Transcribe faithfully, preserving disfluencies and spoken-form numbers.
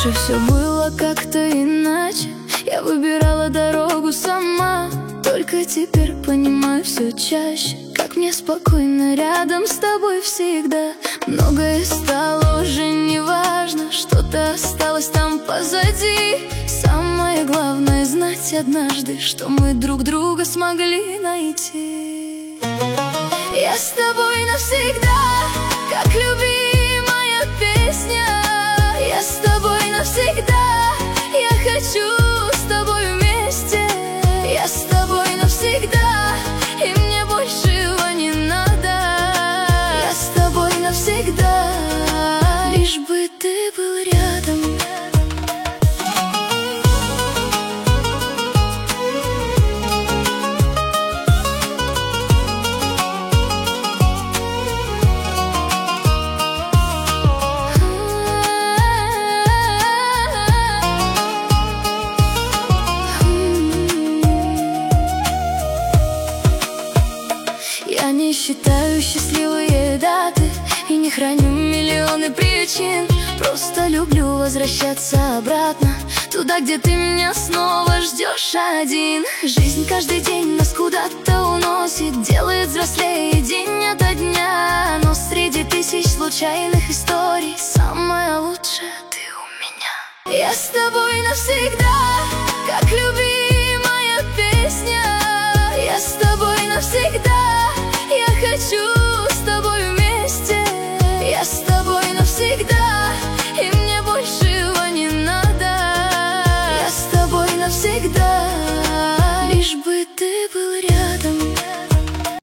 Раньше все было как-то иначе, я выбирала дорогу сама. Только теперь понимаю все чаще, как мне спокойно рядом с тобой всегда. Многое стало уже не важно, что-то осталось там позади. Самое главное знать однажды, что мы друг друга смогли найти. Я с тобой навсегда, как любимая песня. Я с тобой навсегда, я хочу с тобой вместе. Я с тобой навсегда, и мне большего не надо. Я с тобой навсегда, лишь бы ты был рядом. Я не считаю счастливые даты и не храню миллионы причин. Просто люблю возвращаться обратно, туда, где ты меня снова ждешь один. Жизнь каждый день нас куда-то уносит, делает взрослее день ото дня. Но среди тысяч случайных историй самая лучшая ты у меня. Я с тобой навсегда, как любимая песня. Я с тобой навсегда, я хочу с тобой вместе. Я с тобой навсегда, и мне большего не надо. Я с тобой навсегда, лишь бы ты был рядом.